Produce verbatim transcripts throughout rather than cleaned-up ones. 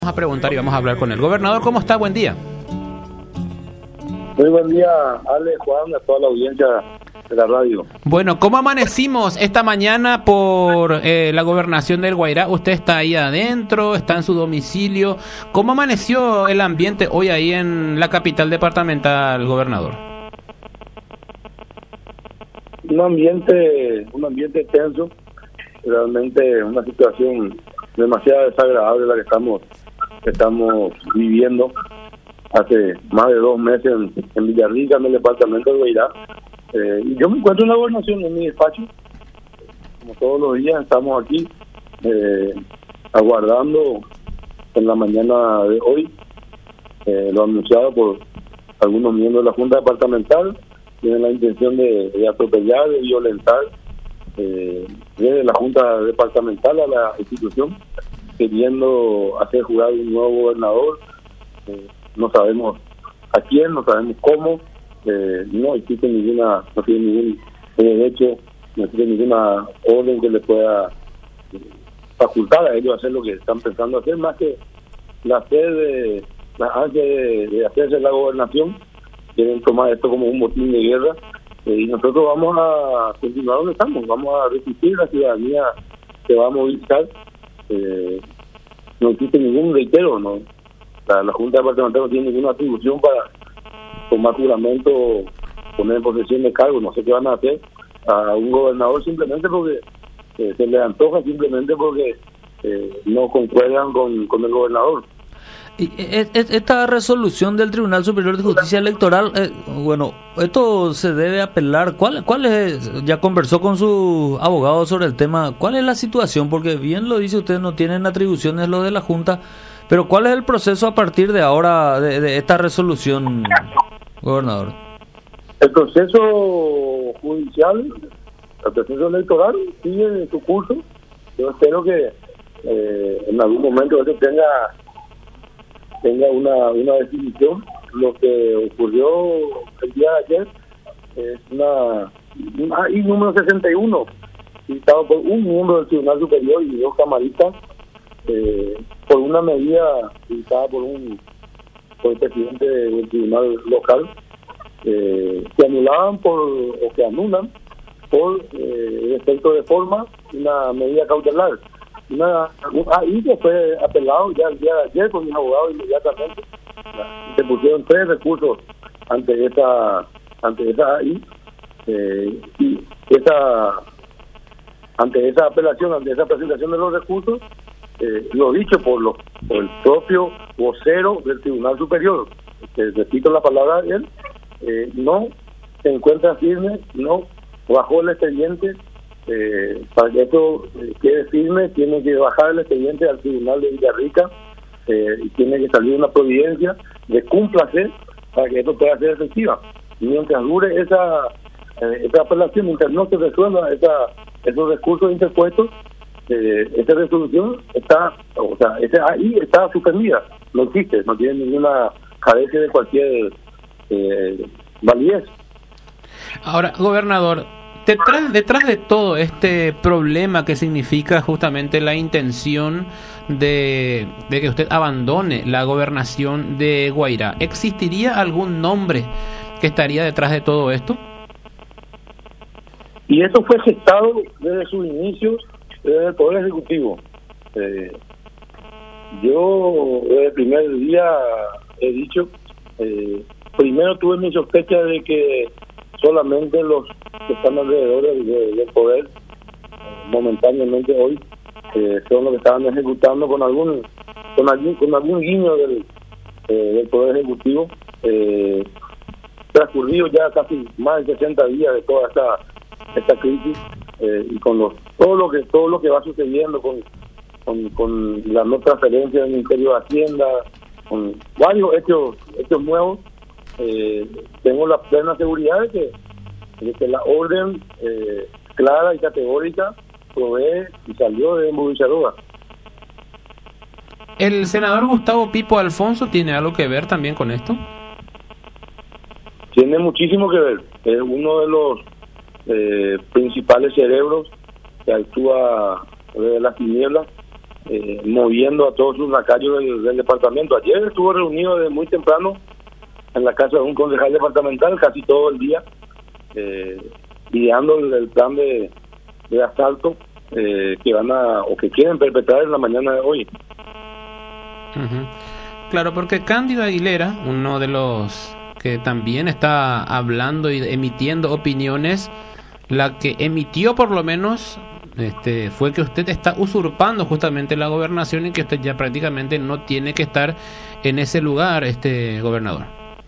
Vamos a preguntar y vamos a hablar con el gobernador. ¿Cómo está? Buen día. Muy buen día, Ale, Juan, a toda la audiencia de la radio. Bueno, ¿cómo amanecimos esta mañana por eh, la gobernación del Guairá? Usted está ahí adentro, está en su domicilio. ¿Cómo amaneció el ambiente hoy ahí en la capital departamental, gobernador? Un ambiente, un ambiente tenso, realmente una situación demasiado desagradable la que estamos, que estamos viviendo hace más de dos meses en, en Villarrica, en el departamento de Guairá. Eh, y yo me encuentro en la gobernación, en mi despacho, como todos los días estamos aquí, eh, aguardando en la mañana de hoy, eh, lo anunciado por algunos miembros de la Junta Departamental. Tienen la intención de, de atropellar, de violentar eh, desde la Junta Departamental a la institución, queriendo hacer jurar un nuevo gobernador. Eh, no sabemos a quién, no sabemos cómo, eh, no existe ninguna, no tiene ningún derecho, no existe ninguna orden que le pueda facultar a ellos hacer lo que están pensando hacer, más que la sede, la ansia de, de hacerse la gobernación. Quieren tomar esto como un motín de guerra, eh, y nosotros vamos a continuar donde estamos, vamos a resistir, la ciudadanía se va a movilizar. Eh, no existe ningún reitero, no la, la Junta Departamental no tiene ninguna atribución para tomar juramento, poner en posesión de cargo, no sé qué van a hacer a un gobernador simplemente porque eh, se le antoja, simplemente porque eh, no concuerdan con, con el gobernador. Y esta resolución del Tribunal Superior de Justicia Electoral, eh, bueno, esto se debe apelar. ¿Cuál, cuál es? Ya conversó con su abogado sobre el tema. ¿Cuál es la situación? Porque bien lo dice usted, no tienen atribuciones lo de la Junta, pero ¿cuál es el proceso a partir de ahora de, de esta resolución, gobernador? El proceso judicial, el proceso electoral sigue su curso. Yo espero que eh, en algún momento eso tenga tenga una, una definición. Lo que ocurrió el día de ayer es una, una I número sesenta y uno, citado por un miembro del Tribunal Superior y dos camaristas, eh, por una medida citada por un por el presidente del Tribunal Local, eh, que anulaban por o que anulan por eh, efecto de forma una medida cautelar. Una, ahí que fue apelado ya el día de ayer con mis abogados inmediatamente. Se pusieron tres recursos ante esa ante esa ahí, eh, y esa ante esa apelación, ante esa presentación de los recursos, eh, lo dicho por, los, por el propio vocero del Tribunal Superior, que repito la palabra de él, eh, no se encuentra firme, no bajó el expediente. Eh, para que esto eh, quede firme, tiene que bajar el expediente al Tribunal de Villarrica, eh, y tiene que salir una providencia de cúmplase para que esto pueda ser efectiva. Mientras dure esa eh, esa apelación, mientras no se resuelva esa, esos recursos interpuestos, eh, esa resolución está, o sea, esa ahí está suspendida, no existe, no tiene ninguna carencia de cualquier eh, validez. Ahora, gobernador, Detrás, detrás de todo este problema que significa justamente la intención de, de que usted abandone la gobernación de Guairá, ¿existiría algún nombre que estaría detrás de todo esto? Y eso fue gestado desde sus inicios, desde el Poder Ejecutivo. Eh, yo desde el primer día he dicho, eh, primero tuve mi sospecha de que solamente los que están alrededor del, del poder, eh, momentáneamente hoy, eh, son los que estaban ejecutando con algún con algún, con algún guiño del, eh, del Poder Ejecutivo. Eh, transcurrido ya casi más de sesenta días de toda esta esta crisis, eh, y con los todo lo que todo lo que va sucediendo con con, con la no transferencia del Ministerio de Hacienda, con varios hechos hechos nuevos. Eh, tengo la plena seguridad de que, de que la orden eh, clara y categórica provee y salió de Villarrica. ¿El senador Gustavo Pipo Alfonso tiene algo que ver también con esto? Tiene muchísimo que ver. Es uno de los eh, principales cerebros que actúa desde las tinieblas eh, moviendo a todos sus lacayos del, del departamento. Ayer estuvo reunido desde muy temprano en la casa de un concejal departamental casi todo el día, eh, ideando el, el plan de, de asalto eh, que van a o que quieren perpetrar en la mañana de hoy. Uh-huh. Claro, porque Cándido Aguilera, uno de los que también está hablando y emitiendo opiniones, la que emitió por lo menos este, fue que usted está usurpando justamente la gobernación y que usted ya prácticamente no tiene que estar en ese lugar, este gobernador.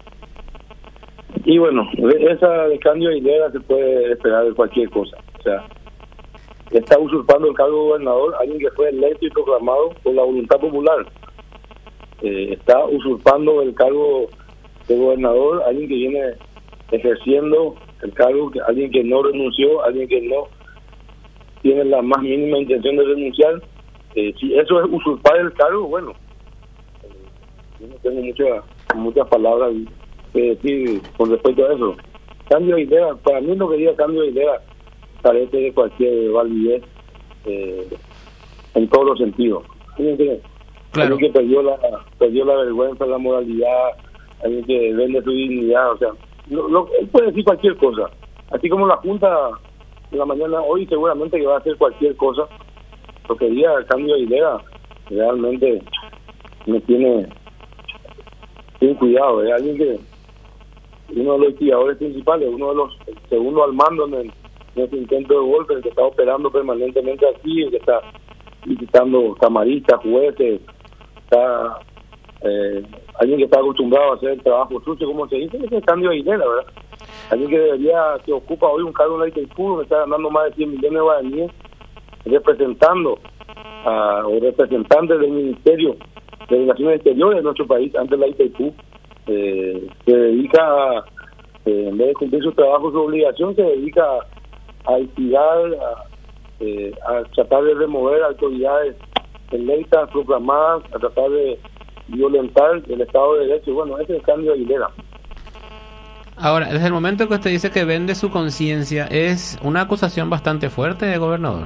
Y bueno, de esa de Cándido Aguilera se puede esperar de cualquier cosa. O sea, está usurpando el cargo de gobernador alguien que fue electo y proclamado por la voluntad popular. Eh, está usurpando el cargo de gobernador alguien que viene ejerciendo el cargo, alguien que no renunció, alguien que no tiene la más mínima intención de renunciar. Eh, si eso es usurpar el cargo, bueno, eh, yo no tengo muchas muchas palabras que decir con respecto a eso. Cambio de idea, para mí lo que diga cambio de idea parece de cualquier validez eh, en todos los sentidos. Alguien que, claro. alguien que perdió la perdió la vergüenza, la moralidad, alguien que vende su dignidad, o sea, lo, lo, él puede decir cualquier cosa, así como la Junta en la mañana hoy seguramente que va a hacer cualquier cosa. Lo que diga el cambio de idea realmente me tiene sin cuidado. Es alguien que uno de los instigadores principales, uno de los segundo al mando en, el, en ese intento de golpe, el que está operando permanentemente aquí, el que está visitando camaristas, jueces, está eh, alguien que está acostumbrado a hacer el trabajo sucio, como se dice, es el cambio de idea, ¿verdad? Alguien que debería, que ocupa hoy un cargo en la Itaipú, que está ganando más de cien millones de guaraníes, representando a, o representante del Ministerio de Relaciones Exteriores de nuestro país ante la Itaipú, eh, se dedica a, eh, en vez de cumplir su trabajo, su obligación, se dedica a, a instigar, a, eh, a tratar de remover autoridades electas, proclamadas, a tratar de violentar el Estado de Derecho. Bueno, ese es el cambio de Aguilera. Ahora, desde el momento que usted dice que vende su conciencia, es una acusación bastante fuerte, gobernador.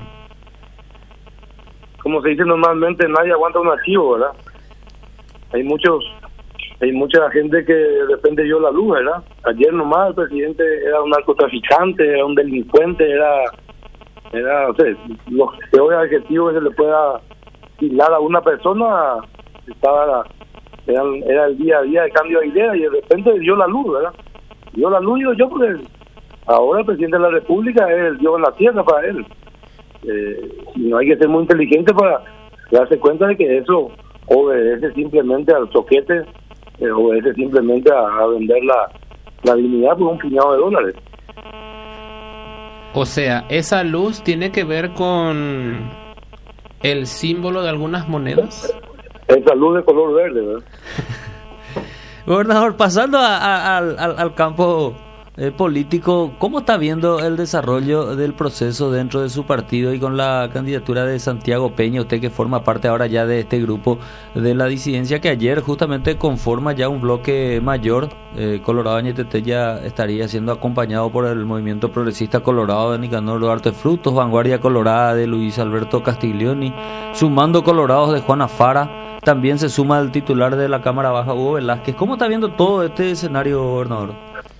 Como se dice normalmente, nadie aguanta un archivo, ¿verdad? Hay muchos, hay mucha gente que de repente dio la luz, ¿verdad? Ayer nomás el presidente era un narcotraficante, era un delincuente, era, era, o sea, los peores adjetivos que se le pueda hilar a una persona, estaba, era, era el día a día de cambio de idea y de repente dio la luz, ¿verdad? Dio la luz, digo yo, porque ahora el presidente de la República es el Dios en la tierra para él. Eh, y no hay que ser muy inteligente para darse cuenta de que eso obedece simplemente al choquete, eh, obedece simplemente a, a vender la, la dignidad por un puñado de dólares. O sea, esa luz tiene que ver con el símbolo de algunas monedas. Esa luz de color verde, ¿verdad? Gobernador, pasando a, a, al, al campo eh, político, ¿cómo está viendo el desarrollo del proceso dentro de su partido y con la candidatura de Santiago Peña, usted que forma parte ahora ya de este grupo de la disidencia que ayer justamente conforma ya un bloque mayor? eh, Colorado Añetete ya estaría siendo acompañado por el Movimiento Progresista Colorado de Nicanor Duarte Frutos, Vanguardia Colorada de Luis Alberto Castiglioni, Sumando Colorados de Juana Fara. También se suma el titular de la Cámara Baja, Hugo Velázquez. ¿Cómo está viendo todo este escenario, gobernador?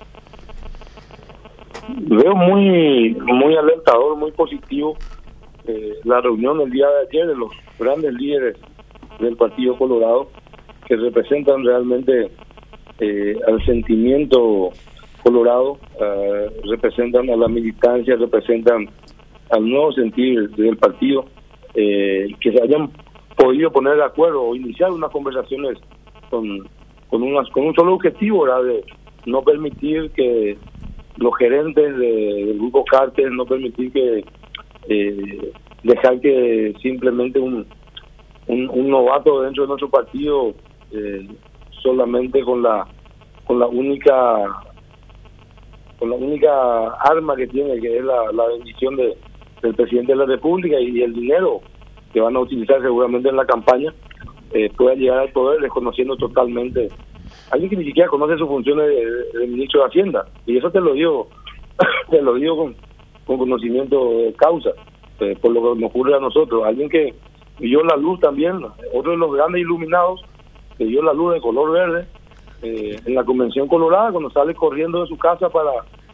Veo muy muy alentador, muy positivo eh, la reunión del día de ayer de los grandes líderes del Partido Colorado, que representan realmente eh, al sentimiento colorado, eh, representan a la militancia, representan al nuevo sentir del partido, eh, que se hayan podido poner de acuerdo o iniciar unas conversaciones con con, unas, con un solo objetivo, ¿verdad? De no permitir que los gerentes de, del grupo Cártel, no permitir que eh, dejar que simplemente un, un un novato dentro de nuestro partido eh, solamente con la con la única con la única arma que tiene, que es la, la bendición de, del presidente de la República y el dinero que van a utilizar seguramente en la campaña, eh, pueda llegar al poder desconociendo totalmente alguien que ni siquiera conoce sus funciones de, de ministro de Hacienda. Y eso te lo digo te lo digo con, con conocimiento de causa, eh, por lo que nos ocurre a nosotros. Alguien que vio la luz también, otro de los grandes iluminados, que vio la luz de color verde eh, en la Convención Colorada, cuando sale corriendo de su casa para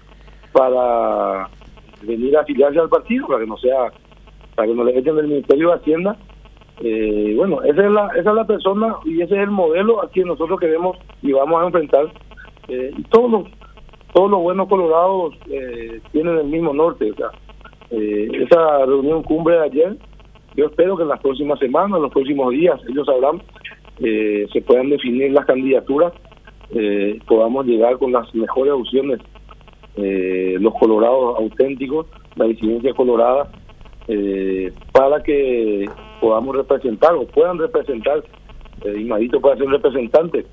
para venir a afiliarse al partido, para que no sea, para que no le echen del Ministerio de Hacienda. Eh, bueno, esa es la esa es la persona y ese es el modelo a quien nosotros queremos y vamos a enfrentar. Eh, y todos los todos los buenos colorados eh, tienen el mismo norte. O sea, eh, esa reunión cumbre de ayer, yo espero que en las próximas semanas, en los próximos días, ellos sabrán, eh, se puedan definir las candidaturas, eh, podamos llegar con las mejores opciones, eh, los colorados auténticos, la disidencia colorada, eh, para que podamos representar o puedan representar, eh, Imadito pueda ser representante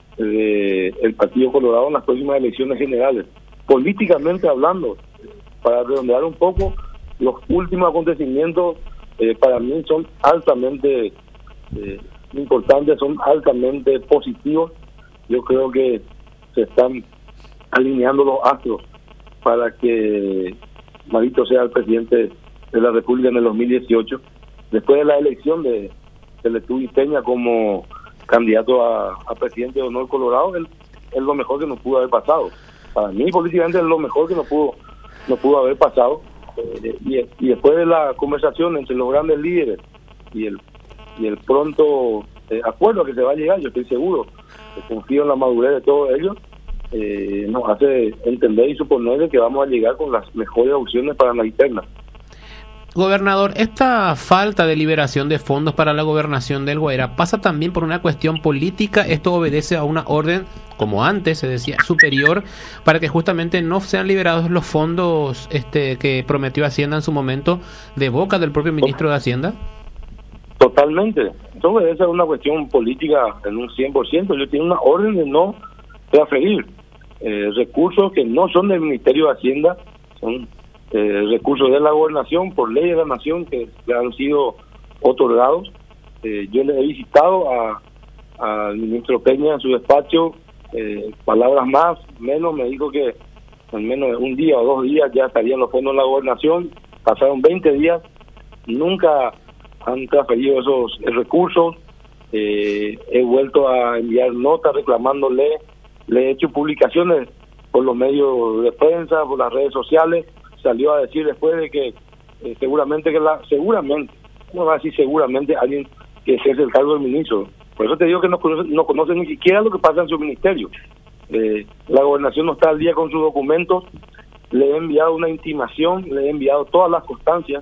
del eh, Partido Colorado en las próximas elecciones generales. Políticamente hablando, para redondear un poco, los últimos acontecimientos eh, para mí son altamente eh, importantes, son altamente positivos. Yo creo que se están alineando los astros para que Marito sea el presidente de la República en el dos mil dieciocho, después de la elección de, de Letuy Peña como candidato a, a presidente de honor Colorado. Él, es lo mejor que nos pudo haber pasado. Para mí, políticamente, es lo mejor que nos pudo, nos pudo haber pasado. Eh, y, y después de la conversación entre los grandes líderes y el y el pronto eh, acuerdo que se va a llegar, yo estoy seguro, confío en la madurez de todos ellos, eh, nos hace entender y suponer que vamos a llegar con las mejores opciones para la interna. Gobernador, esta falta de liberación de fondos para la gobernación del Guairá pasa también por una cuestión política. Esto obedece a una orden, como antes se decía, superior, para que justamente no sean liberados los fondos este que prometió Hacienda en su momento, de boca del propio ministro de Hacienda. Totalmente. Esto obedece a una cuestión política en un cien por ciento. Yo tengo una orden de no transferir eh, recursos que no son del Ministerio de Hacienda, son Eh, recursos de la gobernación por ley de la nación que le han sido otorgados. Eh, yo le he visitado a al ministro Peña en su despacho, eh, palabras más, menos, me dijo que en menos de un día o dos días ya estarían los fondos de la gobernación. Pasaron veinte días, nunca han transferido esos recursos. Eh, he vuelto a enviar notas reclamándole, le he hecho publicaciones por los medios de prensa, por las redes sociales. Salió a decir después de que eh, seguramente que la seguramente no va a decir seguramente alguien que ejerce el cargo del ministro. Por eso te digo que no conoce, no conoce ni siquiera lo que pasa en su ministerio. Eh, la gobernación no está al día con sus documentos. Le he enviado una intimación, le he enviado todas las constancias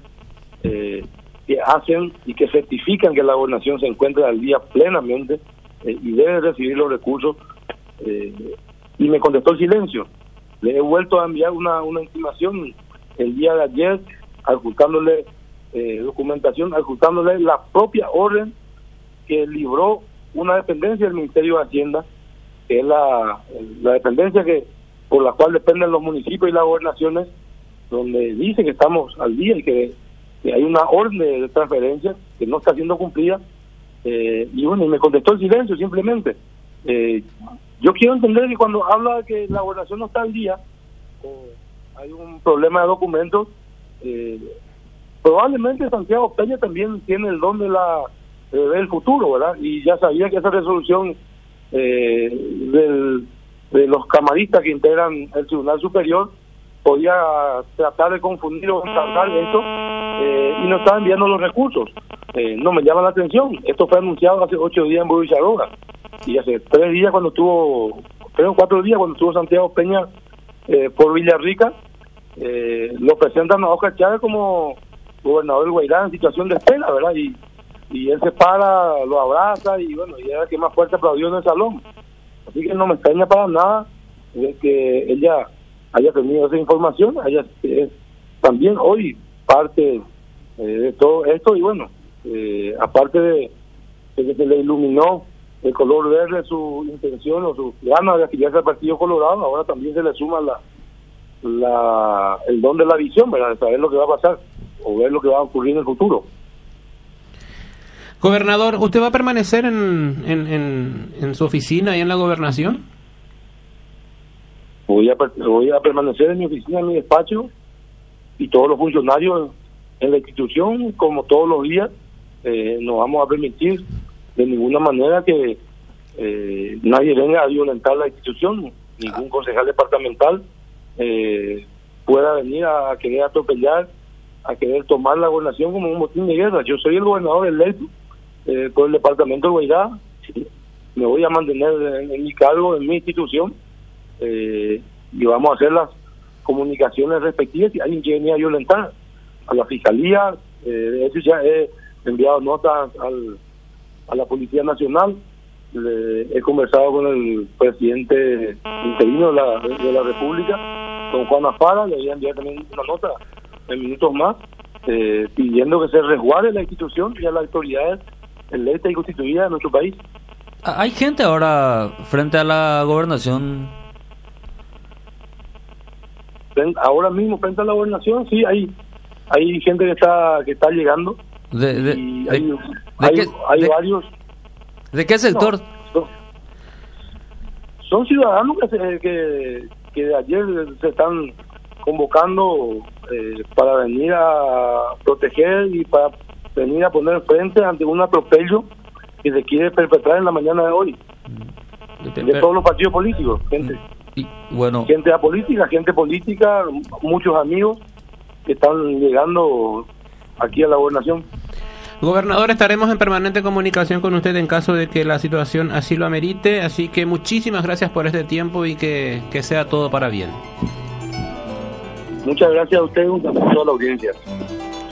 eh, que hacen y que certifican que la gobernación se encuentra al día plenamente eh, y debe recibir los recursos, eh, y me contestó el silencio. Le he vuelto a enviar una, una intimación el día de ayer, adjuntándole eh, documentación, adjuntándole la propia orden que libró una dependencia del Ministerio de Hacienda, que es la, la dependencia que por la cual dependen los municipios y las gobernaciones, donde dice que estamos al día y que, que hay una orden de transferencia que no está siendo cumplida. Eh, y bueno, y me contestó el silencio simplemente. Eh, yo quiero entender que cuando habla de que la gobernación no está al día, o hay un problema de documentos, eh, probablemente Santiago Peña también tiene el don de la de ver el futuro, ¿verdad? Y ya sabía que esa resolución eh, del, de los camaristas que integran el Tribunal Superior podía tratar de confundir o encargar esto, eh, y no estaba enviando los recursos. Eh, no me llama la atención. Esto fue anunciado hace ocho días en Borucharoga, y hace tres días cuando estuvo, tres o cuatro días cuando estuvo Santiago Peña eh, por Villarrica, eh, lo presentan a Oscar Chávez como gobernador del Guairá en situación de espera, ¿verdad? Y, y él se para, lo abraza y bueno, y era el que más fuerte aplaudió en el salón. Así que no me extraña para nada de que ella haya tenido esa información, haya eh, también hoy parte eh, de todo esto, y bueno, eh, aparte de, de que se le iluminó el color verde su intención o su ganas de afiliarse al Partido Colorado, ahora también se le suma la, la el don de la visión, ¿verdad? De saber lo que va a pasar o ver lo que va a ocurrir en el futuro. Gobernador, ¿usted va a permanecer en, en, en, en su oficina y en la gobernación? Voy a, voy a permanecer en mi oficina, en mi despacho, y todos los funcionarios en la institución, como todos los días, eh, no vamos a permitir de ninguna manera que eh, nadie venga a violentar la institución, ningún concejal departamental eh, pueda venir a querer atropellar, a querer tomar la gobernación como un motín de guerra. Yo soy el gobernador electo eh, por el departamento de Guairá, ¿sí? Me voy a mantener en, en mi cargo, en mi institución, eh, y vamos a hacer las comunicaciones respectivas si alguien quiere venir a violentar a la fiscalía. Eh, de hecho ya he enviado notas al, a la Policía Nacional, le, he conversado con el presidente interino de la, de la República, con Juan Afara, le voy a enviar también una nota en minutos más, eh, pidiendo que se resguarde la institución y a las autoridades electas y constituidas de nuestro país. ¿Hay gente ahora frente a la gobernación? Ahora mismo frente a la gobernación, sí, hay hay gente que está que está llegando. De, de, y de, hay, de hay, qué, hay de, varios. ¿De qué sector? No, son, son ciudadanos que, se, que, que de ayer se están convocando eh, para venir a proteger y para venir a poner frente ante un atropello que se quiere perpetrar en la mañana de hoy. De todos los partidos políticos, gente. Y, bueno, gente apolítica, gente política, muchos amigos que están llegando aquí a la gobernación. Gobernador, estaremos en permanente comunicación con usted en caso de que la situación así lo amerite, así que muchísimas gracias por este tiempo y que, que sea todo para bien. Muchas gracias a ustedes y a toda la audiencia.